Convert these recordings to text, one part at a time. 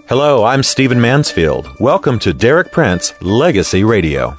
Hello, I'm Stephen Mansfield. Welcome to Derek Prince Legacy Radio.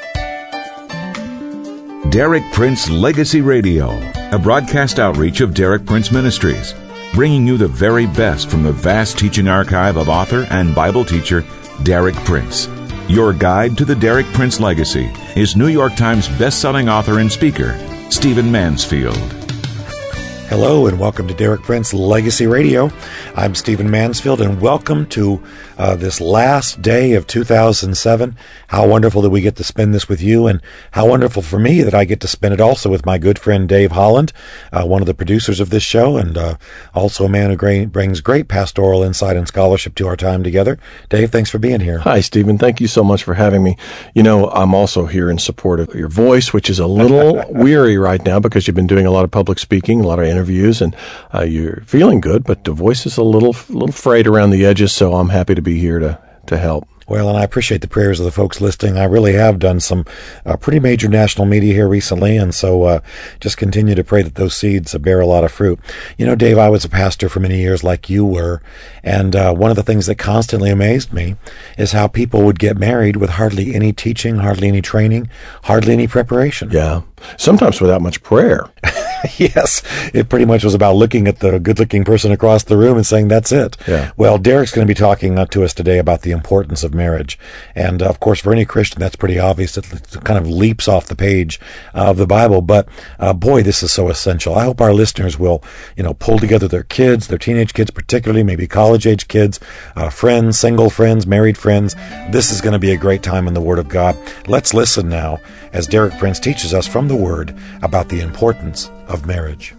Derek Prince Legacy Radio, a broadcast outreach of Derek Prince Ministries, bringing you the very best from the vast teaching archive of author and Bible teacher Derek Prince. Your guide to the Derek Prince legacy is New York Times best-selling author and speaker, Stephen Mansfield. Hello and welcome to Derek Prince Legacy Radio. I'm Stephen Mansfield and welcome to this last day of 2007. How wonderful that we get to spend this with you, and how wonderful for me that I get to spend it also with my good friend Dave Holland, one of the producers of this show, and also a man who brings great pastoral insight and scholarship to our time together. Dave, thanks for being here. Hi, Stephen. Thank you so much for having me. You know, I'm also here in support of your voice, which is a little weary right now because you've been doing a lot of public speaking, a lot of interviews, and you're feeling good, but the voice is a little frayed around the edges, so I'm happy to be here to help. Well, and I appreciate the prayers of the folks listening. I really have done some pretty major national media here recently, and so just continue to pray that those seeds bear a lot of fruit. You know, Dave, I was a pastor for many years like you were, and one of the things that constantly amazed me is how people would get married with hardly any teaching, hardly any training, hardly any preparation. Yeah, sometimes without much prayer. Yes, it pretty much was about looking at the good-looking person across the room and saying, that's it. Yeah. Well, Derek's going to be talking to us today about the importance of marriage. And, of course, for any Christian, that's pretty obvious. It kind of leaps off the page of the Bible. But, boy, this is so essential. I hope our listeners will, pull together their kids, their teenage kids particularly, maybe college-age kids, friends, single friends, married friends. This is going to be a great time in the Word of God. Let's listen now as Derek Prince teaches us from the Word about the importance of marriage.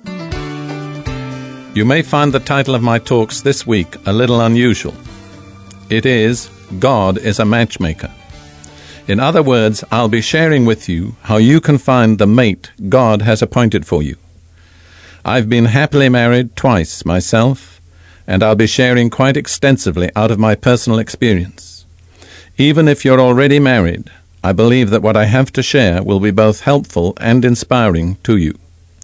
You may find the title of my talks this week a little unusual. It is, God is a Matchmaker. In other words, I'll be sharing with you how you can find the mate God has appointed for you. I've been happily married twice myself, and I'll be sharing quite extensively out of my personal experience. Even if you're already married, I believe that what I have to share will be both helpful and inspiring to you.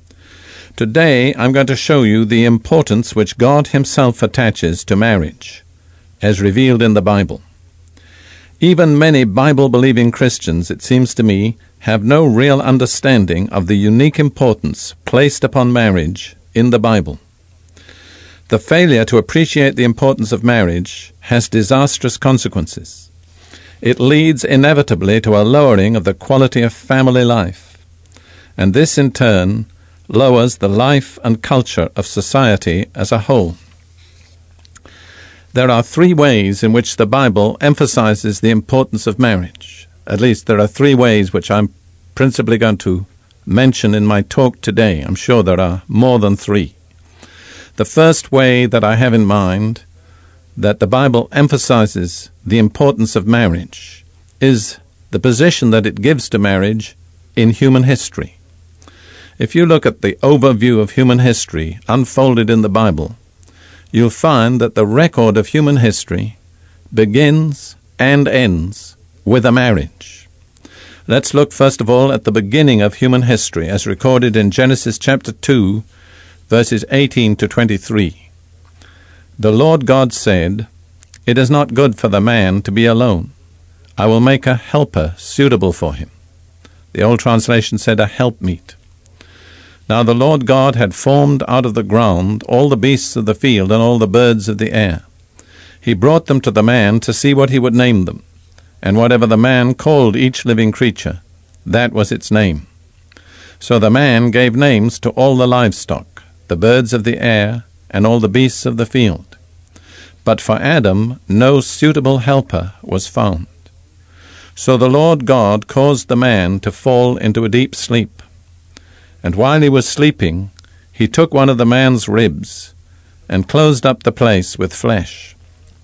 Today, I'm going to show you the importance which God Himself attaches to marriage, as revealed in the Bible. Even many Bible-believing Christians, it seems to me, have no real understanding of the unique importance placed upon marriage in the Bible. The failure to appreciate the importance of marriage has disastrous consequences. It leads inevitably to a lowering of the quality of family life, and this in turn lowers the life and culture of society as a whole. There are three ways in which the Bible emphasizes the importance of marriage. At least there are three ways which I'm principally going to mention in my talk today. I'm sure there are more than three. The first way that I have in mind that the Bible emphasizes the importance of marriage is the position that it gives to marriage in human history. If you look at the overview of human history unfolded in the Bible, you'll find that the record of human history begins and ends with a marriage. Let's look first of all at the beginning of human history as recorded in Genesis chapter 2, verses 18 to 23. The Lord God said, "It is not good for the man to be alone. I will make a helper suitable for him." The old translation said a helpmeet. Now the Lord God had formed out of the ground all the beasts of the field and all the birds of the air. He brought them to the man to see what he would name them, and whatever the man called each living creature, that was its name. So the man gave names to all the livestock, the birds of the air, and all the beasts of the field. But for Adam no suitable helper was found. So the Lord God caused the man to fall into a deep sleep. And while he was sleeping, he took one of the man's ribs and closed up the place with flesh.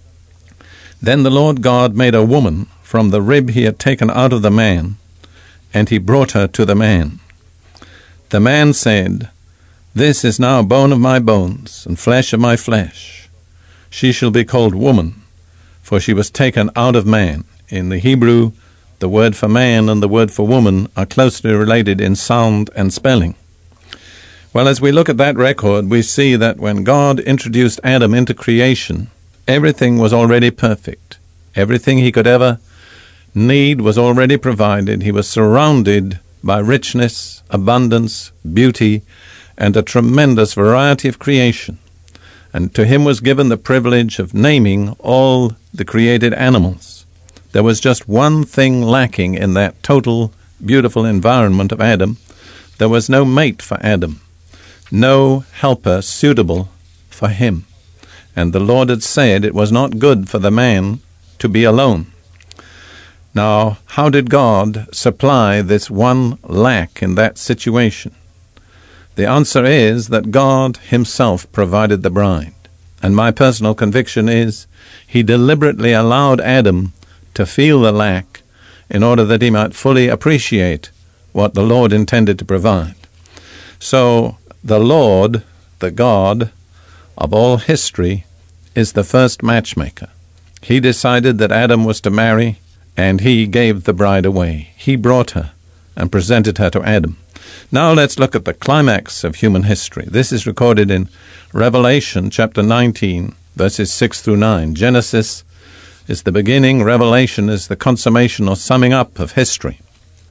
Then the Lord God made a woman from the rib he had taken out of the man, and he brought her to the man. The man said, "This is now bone of my bones and flesh of my flesh. She shall be called woman, for she was taken out of man." In the Hebrew, the word for man and the word for woman are closely related in sound and spelling. Well, as we look at that record, we see that when God introduced Adam into creation, Everything was already perfect. Everything he could ever need was already provided. He was surrounded by richness, abundance, beauty, and a tremendous variety of creation. And to him was given the privilege of naming all the created animals. There was just one thing lacking in that total, beautiful environment of Adam. There was no mate for Adam, no helper suitable for him. And the Lord had said it was not good for the man to be alone. Now, how did God supply this one lack in that situation? The answer is that God himself provided the bride. And my personal conviction is he deliberately allowed Adam to feel the lack in order that he might fully appreciate what the Lord intended to provide. So the Lord, the God of all history, is the first matchmaker. He decided that Adam was to marry, and he gave the bride away. He brought her and presented her to Adam. Now let's look at the climax of human history. This is recorded in Revelation chapter 19, verses 6 through 9. Genesis is the beginning. Revelation is the consummation or summing up of history.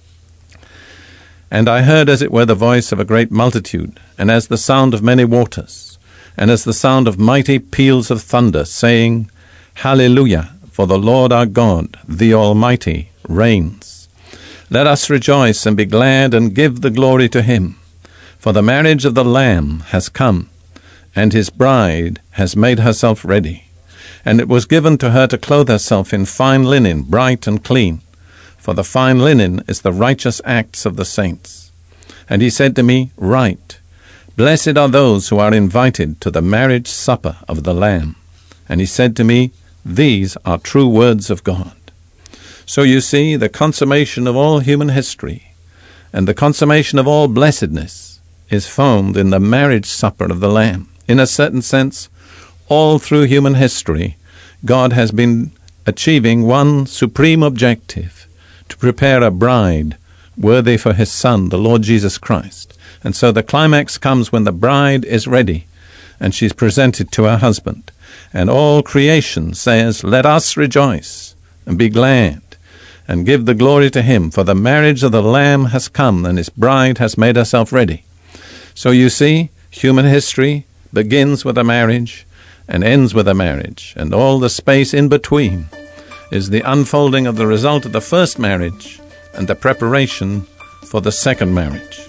And I heard, as it were, the voice of a great multitude, and as the sound of many waters, and as the sound of mighty peals of thunder, saying, Hallelujah, for the Lord our God, the Almighty, reigns. Let us rejoice and be glad and give the glory to him. For the marriage of the Lamb has come, and his bride has made herself ready. And it was given to her to clothe herself in fine linen, bright and clean. For the fine linen is the righteous acts of the saints. And he said to me, Write, Blessed are those who are invited to the marriage supper of the Lamb. And he said to me, These are true words of God. So you see, the consummation of all human history and the consummation of all blessedness is found in the marriage supper of the Lamb. In a certain sense, all through human history, God has been achieving one supreme objective, to prepare a bride worthy for his Son, the Lord Jesus Christ. And so the climax comes when the bride is ready and she's presented to her husband. And all creation says, Let us rejoice and be glad and give the glory to him, for the marriage of the Lamb has come, and his bride has made herself ready. So you see, human history begins with a marriage and ends with a marriage, and all the space in between is the unfolding of the result of the first marriage and the preparation for the second marriage.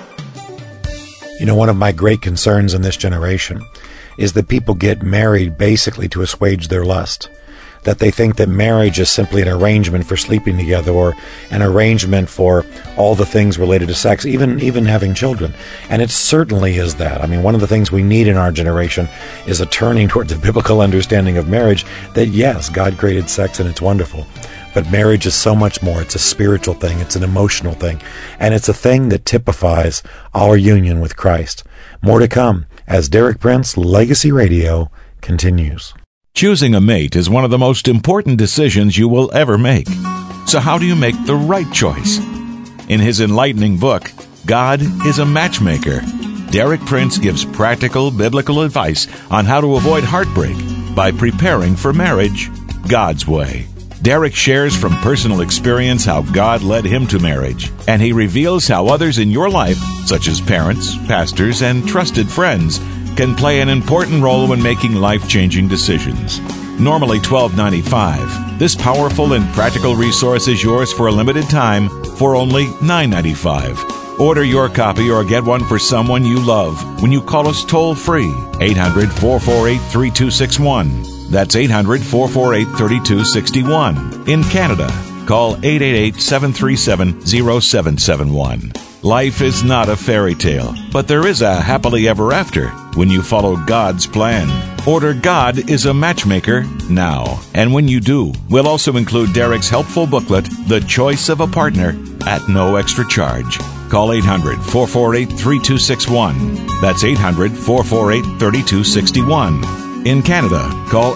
You know, one of my great concerns in this generation is that people get married basically to assuage their lust. That they think that marriage is simply an arrangement for sleeping together, or an arrangement for all the things related to sex, even having children. And it certainly is that. I mean, one of the things we need in our generation is a turning towards a biblical understanding of marriage, that yes, God created sex and it's wonderful. But marriage is so much more. It's a spiritual thing. It's an emotional thing. And it's a thing that typifies our union with Christ. More to come as Derek Prince Legacy Radio continues. Choosing a mate is one of the most important decisions you will ever make. So how do you make the right choice? In his enlightening book, God is a Matchmaker, Derek Prince gives practical biblical advice on how to avoid heartbreak by preparing for marriage God's way. Derek shares from personal experience how God led him to marriage, and he reveals how others in your life, such as parents, pastors, and trusted friends, can play an important role when making life-changing decisions. Normally $12.95, this powerful and practical resource is yours for a limited time for only $9.95. Order your copy or get one for someone you love when you call us toll-free, 800-448-3261. That's 800-448-3261. In Canada, call 888-737-0771. Life is not a fairy tale, but there is a happily ever after when you follow God's plan. Order God is a Matchmaker now. And when you do, we'll also include Derek's helpful booklet, The Choice of a Partner, at no extra charge. Call 800-448-3261. That's 800-448-3261. In Canada, call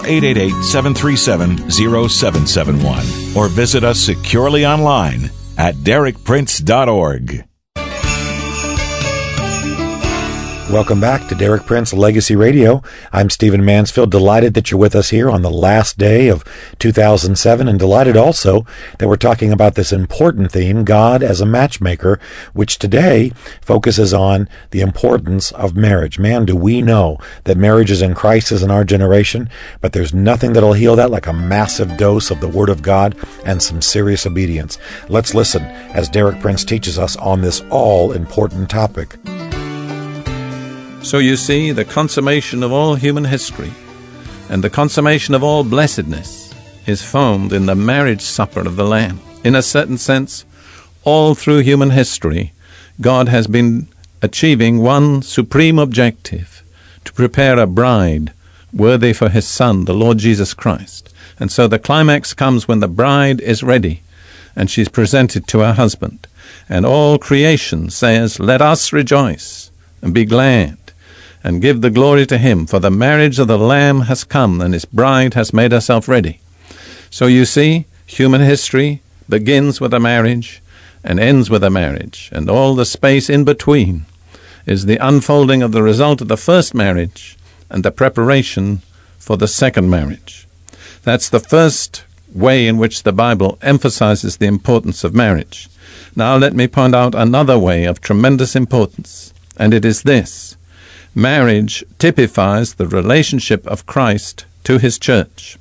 888-737-0771. Or visit us securely online at derekprince.org. Welcome back to Derek Prince Legacy Radio. I'm Stephen Mansfield, delighted that you're with us here on the last day of 2007, and delighted also that we're talking about this important theme, God as a matchmaker, which today focuses on the importance of marriage. Man, do we know that marriage is in crisis in our generation, but there's nothing that'll heal that like a massive dose of the Word of God and some serious obedience. Let's listen as Derek Prince teaches us on this all-important topic. So you see, the consummation of all human history and the consummation of all blessedness is found in the marriage supper of the Lamb. In a certain sense, all through human history, God has been achieving one supreme objective, to prepare a bride worthy for his Son, the Lord Jesus Christ. And so the climax comes when the bride is ready and she's presented to her husband. And all creation says, "Let us rejoice and be glad and give the glory to him, for the marriage of the Lamb has come, and his bride has made herself ready." So you see, human history begins with a marriage and ends with a marriage, and all the space in between is the unfolding of the result of the first marriage and the preparation for the second marriage. That's the first way in which the Bible emphasizes the importance of marriage. Now let me point out another way of tremendous importance, and it is this. Marriage typifies the relationship of Christ to his church.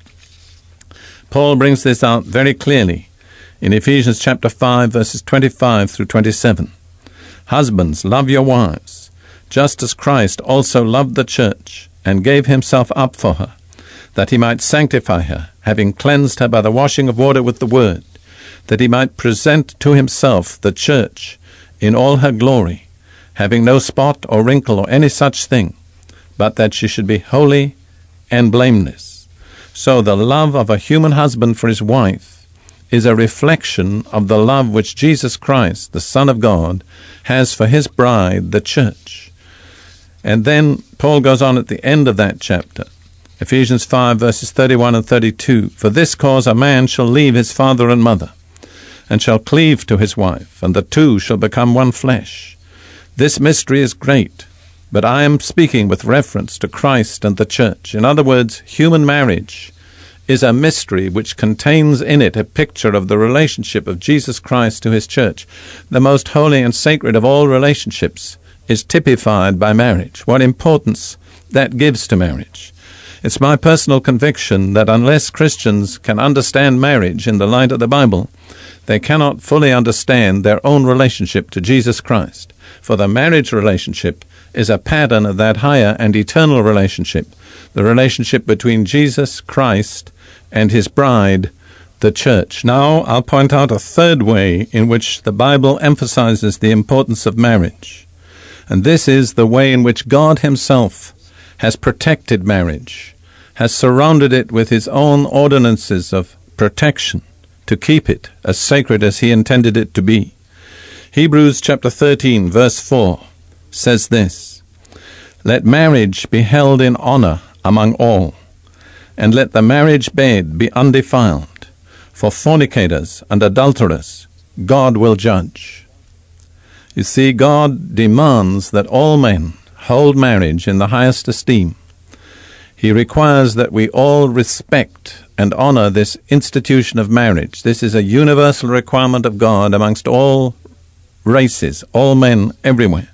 Paul brings this out very clearly in Ephesians chapter 5, verses 25 through 27. "Husbands, love your wives, just as Christ also loved the church and gave himself up for her, that he might sanctify her, having cleansed her by the washing of water with the word, that he might present to himself the church in all her glory, having no spot or wrinkle or any such thing, but that she should be holy and blameless." So the love of a human husband for his wife is a reflection of the love which Jesus Christ, the Son of God, has for his bride, the church. And then Paul goes on at the end of that chapter, Ephesians 5, verses 31 and 32, "For this cause a man shall leave his father and mother, and shall cleave to his wife, and the two shall become one flesh. This mystery is great, but I am speaking with reference to Christ and the church." In other words, human marriage is a mystery which contains in it a picture of the relationship of Jesus Christ to his church. The most holy and sacred of all relationships is typified by marriage. What importance that gives to marriage. It's my personal conviction that unless Christians can understand marriage in the light of the Bible, they cannot fully understand their own relationship to Jesus Christ. For the marriage relationship is a pattern of that higher and eternal relationship, the relationship between Jesus Christ and his bride, the church. Now, I'll point out a third way in which the Bible emphasizes the importance of marriage. And this is the way in which God himself has protected marriage, has surrounded it with his own ordinances of protection to keep it as sacred as he intended it to be. Hebrews chapter 13, verse 4 says this, "Let marriage be held in honor among all, and let the marriage bed be undefiled, for fornicators and adulterers God will judge." You see, God demands that all men hold marriage in the highest esteem. He requires that we all respect and honor this institution of marriage. This is a universal requirement of God amongst all races, all men everywhere.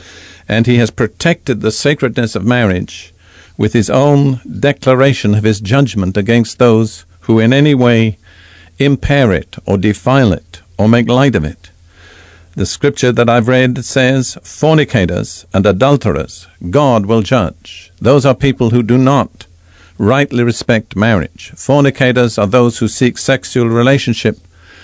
And he has protected the sacredness of marriage with his own declaration of his judgment against those who in any way impair it or defile it or make light of it. The scripture that I've read says, "Fornicators and adulterers God will judge." Those are people who do not rightly respect marriage. Fornicators are those who seek sexual relationship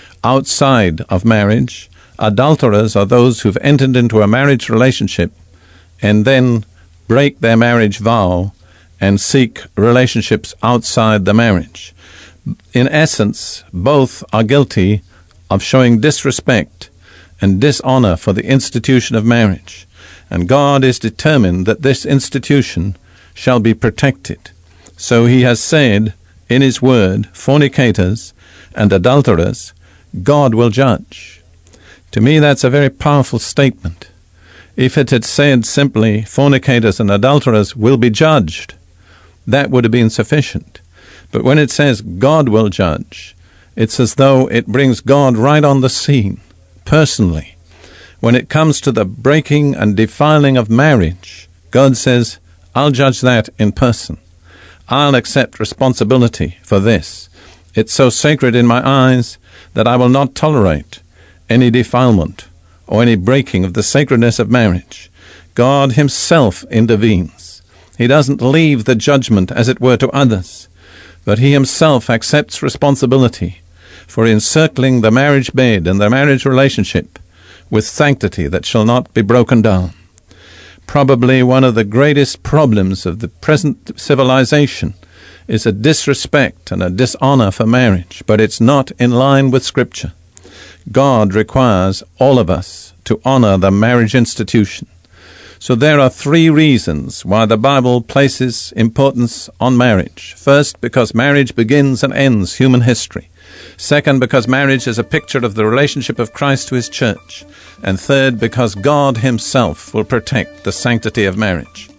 outside of marriage. Adulterers are those who've entered into a marriage relationship and then break their marriage vow and seek relationships outside the marriage. In essence, both are guilty of showing disrespect and dishonor for the institution of marriage. And God is determined that this institution shall be protected. So he has said in his word, fornicators and adulterers, God will judge. To me, that's a very powerful statement. If it had said simply, fornicators and adulterers will be judged, that would have been sufficient. But when it says God will judge, it's as though it brings God right on the scene, personally. When it comes to the breaking and defiling of marriage, God says, I'll judge that in person. I'll accept responsibility for this. It's so sacred in my eyes that I will not tolerate any defilement or any breaking of the sacredness of marriage. God himself intervenes. He doesn't leave the judgment, as it were, to others, but he himself accepts responsibility for encircling the marriage bed and the marriage relationship with sanctity that shall not be broken down. Probably one of the greatest problems of the present civilization is a disrespect and a dishonor for marriage, but it's not in line with Scripture. God requires all of us to honor the marriage institution. So there are 3 reasons why the Bible places importance on marriage. First, because marriage begins and ends human history. Second, because marriage is a picture of the relationship of Christ to his church. And third, because God himself will protect the sanctity of marriage.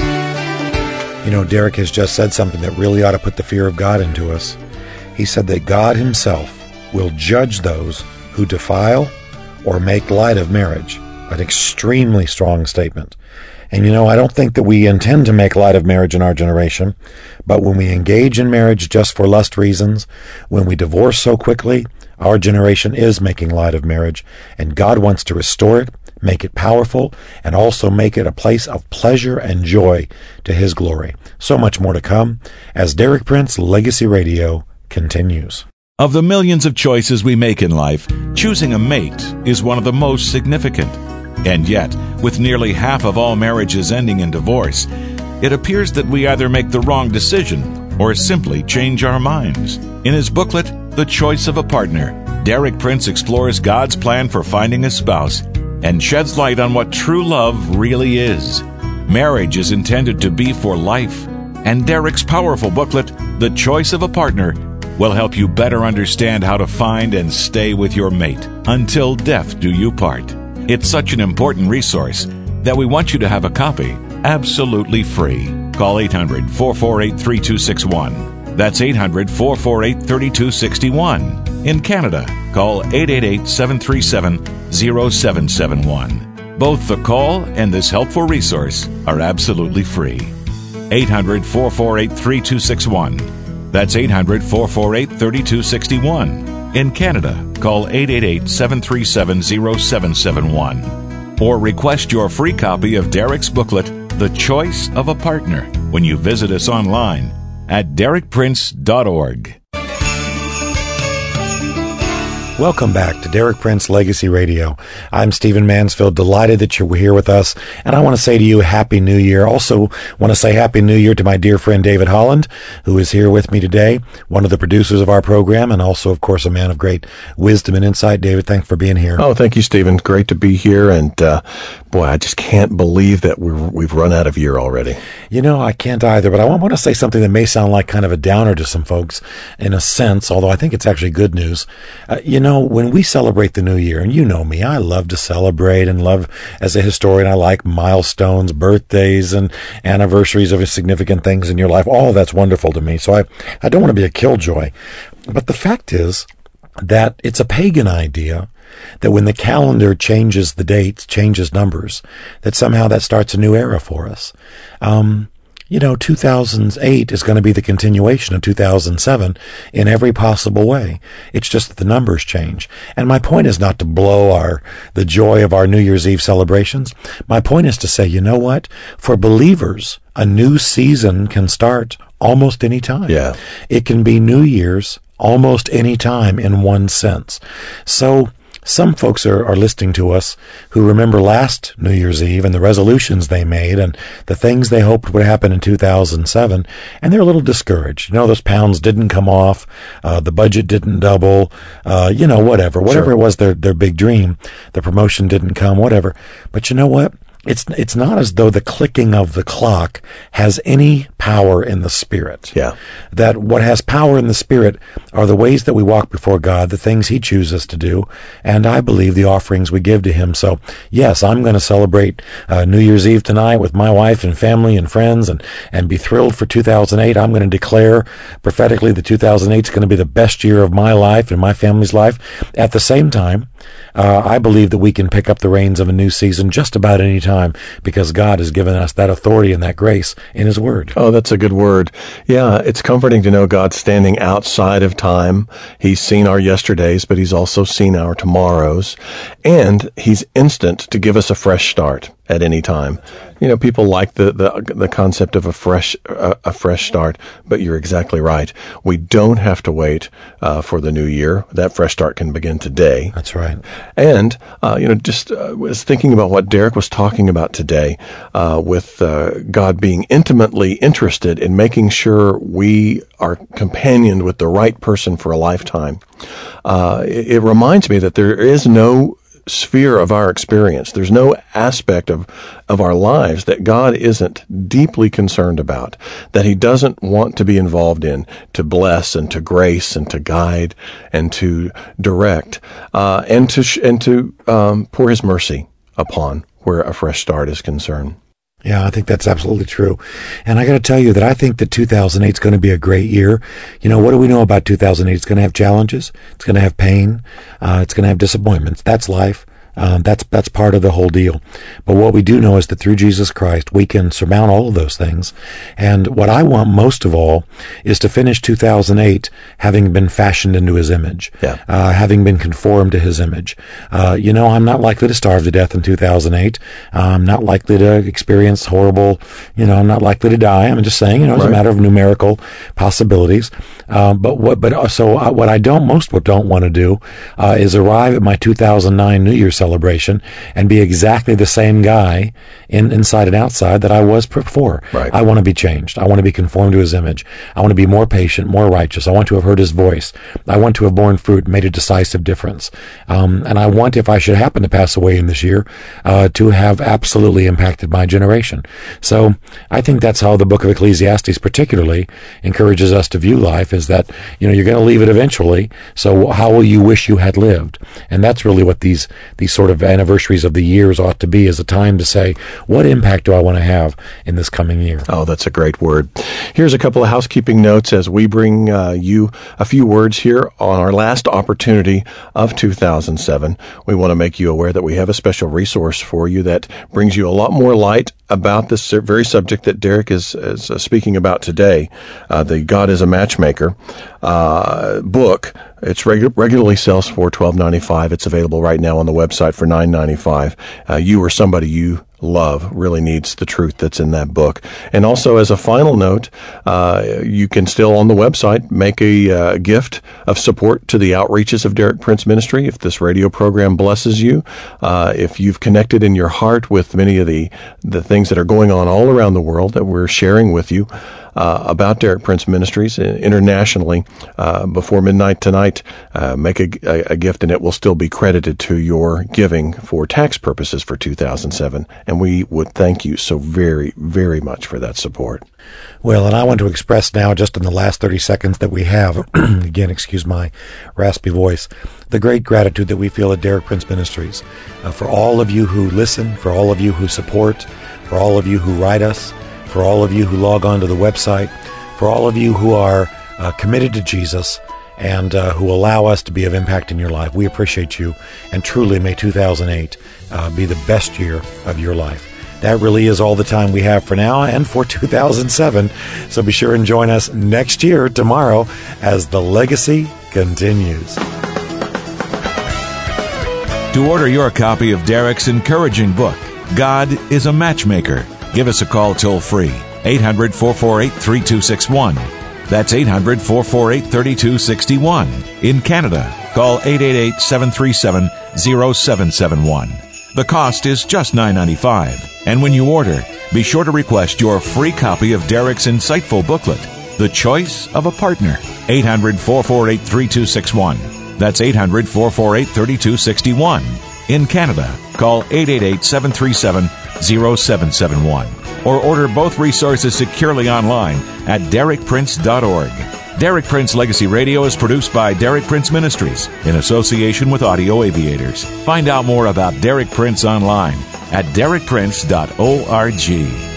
You know, Derek has just said something that really ought to put the fear of God into us. He said that God himself will judge those who defile or make light of marriage. An extremely strong statement. And you know, I don't think that we intend to make light of marriage in our generation, but when we engage in marriage just for lust reasons, when we divorce so quickly, our generation is making light of marriage, and God wants to restore it, make it powerful, and also make it a place of pleasure and joy to his glory. So much more to come as Derek Prince Legacy Radio continues. Of the millions of choices we make in life, choosing a mate is one of the most significant. And yet, with nearly half of all marriages ending in divorce, it appears that we either make the wrong decision or simply change our minds. In his booklet, The Choice of a Partner, Derek Prince explores God's plan for finding a spouse and sheds light on what true love really is. Marriage is intended to be for life, and Derek's powerful booklet, The Choice of a Partner, will help you better understand how to find and stay with your mate until death do you part. It's such an important resource that we want you to have a copy absolutely free. Call 800-448-3261. That's 800-448-3261. In Canada, call 888-737-0771. Both the call and this helpful resource are absolutely free. 800-448-3261. That's 800-448-3261. In Canada, call 888-737-0771. Or request your free copy of Derek's booklet, The Choice of a Partner, when you visit us online at derekprince.org. Welcome back to Derek Prince Legacy Radio. I'm Stephen Mansfield, delighted that you're here with us, and I want to say to you, Happy New Year. Also want to say Happy New Year to my dear friend David Holland, who is here with me today, one of the producers of our program, and also, of course, a man of great wisdom and insight. David, thanks for being here. Oh, thank you, Stephen. Great to be here, and boy, I just can't believe that we've run out of year already. You know, I can't either, but I want to say something that may sound like kind of a downer to some folks, in a sense, although I think it's actually good news. You know, when we celebrate the new year, and you know me, I love to celebrate and love, as a historian, I like milestones, birthdays, and anniversaries of significant things in your life. All of that's wonderful to me, so I don't want to be a killjoy. But the fact is that it's a pagan idea that when the calendar changes the dates, changes numbers, that somehow that starts a new era for us. You know, 2008 is going to be the continuation of 2007 in every possible way. It's just that the numbers change. And my point is not to blow the joy of our New Year's Eve celebrations. My point is to say, you know what? For believers, a new season can start almost any time. Yeah. It can be New Year's almost any time in one sense. So some folks are listening to us who remember last New Year's Eve and the resolutions they made and the things they hoped would happen in 2007, and they're a little discouraged. You know, those pounds didn't come off, the budget didn't double, whatever Sure. it was their big dream, the promotion didn't come, whatever. But you know what? it's not as though the clicking of the clock has any power in the Spirit. Yeah. That what has power in the Spirit are the ways that we walk before God, the things He chooses to do, and I believe the offerings we give to Him. So, yes, I'm going to celebrate New Year's Eve tonight with my wife and family and friends and be thrilled for 2008. I'm going to declare prophetically that 2008 is going to be the best year of my life and my family's life. At the same time, I believe that we can pick up the reins of a new season just about any time because God has given us that authority and that grace in His Word. Oh, that's a good word. Yeah, it's comforting to know God's standing outside of time. He's seen our yesterdays, but He's also seen our tomorrows. And He's instant to give us a fresh start at any time. You know, people like the concept of a fresh start, but you're exactly right. We don't have to wait for the new year. That fresh start can begin today. That's right. And just was thinking about what Derek was talking about today, with God being intimately interested in making sure we are companioned with the right person for a lifetime. It reminds me that there is no sphere of our experience. There's no aspect of our lives that God isn't deeply concerned about, that He doesn't want to be involved in, to bless and to grace and to guide and to direct, and to pour His mercy upon where a fresh start is concerned. Yeah, I think that's absolutely true. And I got to tell you that I think that 2008 is going to be a great year. You know, what do we know about 2008? It's going to have challenges. It's going to have pain. It's going to have disappointments. That's life. That's part of the whole deal. But what we do know is that through Jesus Christ, we can surmount all of those things. And what I want most of all is to finish 2008 having been fashioned into His image, having been conformed to His image. I'm not likely to starve to death in 2008. I'm not likely to experience horrible, I'm not likely to die. I'm just saying, it's a matter of numerical possibilities. But what I don't want to do is arrive at my 2009 New Year's celebration and be exactly the same guy inside and outside that I was before. Right. I want to be changed. I want to be conformed to His image. I want to be more patient, more righteous. I want to have heard His voice. I want to have borne fruit, made a decisive difference. And I want, if I should happen to pass away in this year, to have absolutely impacted my generation. So I think that's how the book of Ecclesiastes particularly encourages us to view life, is that, you're going to leave it eventually. So how will you wish you had lived? And that's really what these sort of anniversaries of the years ought to be, as a time to say, what impact do I want to have in this coming year? Oh, that's a great word. Here's a couple of housekeeping notes as we bring you a few words here on our last opportunity of 2007. We want to make you aware that we have a special resource for you that brings you a lot more light about this very subject that Derek is speaking about today, the God is a Matchmaker book. It's regularly sells for $12.95. It's available right now on the website for $9.95. You or somebody you love really needs the truth that's in that book. And also, as a final note, you can still on the website make a gift of support to the outreaches of Derek Prince Ministry. If this radio program blesses you, if you've connected in your heart with many of the things that are going on all around the world that we're sharing with you about Derek Prince Ministries internationally, before midnight tonight, make a gift, and it will still be credited to your giving for tax purposes for 2007. And we would thank you so very, very much for that support. Well, and I want to express now, just in the last 30 seconds that we have, again, excuse my raspy voice, the great gratitude that we feel at Derek Prince Ministries for all of you who listen, for all of you who support, for all of you who write us, for all of you who log on to the website, for all of you who are committed to Jesus and who allow us to be of impact in your life. We appreciate you, and truly may 2008 be the best year of your life. That really is all the time we have for now and for 2007. So be sure and join us next year, tomorrow, as the legacy continues. To order your copy of Derek's encouraging book, God is a Matchmaker, give us a call toll-free, 800-448-3261. That's 800-448-3261. In Canada, call 888-737-0771. The cost is just $9.95. And when you order, be sure to request your free copy of Derek's insightful booklet, The Choice of a Partner, 800-448-3261. That's 800-448-3261. In Canada, call 888-737-0771. 888-728-0771 or order both resources securely online at DerekPrince.org. Derek Prince Legacy Radio is produced by Derek Prince Ministries in association with Audio Aviators. Find out more about Derek Prince online at DerekPrince.org.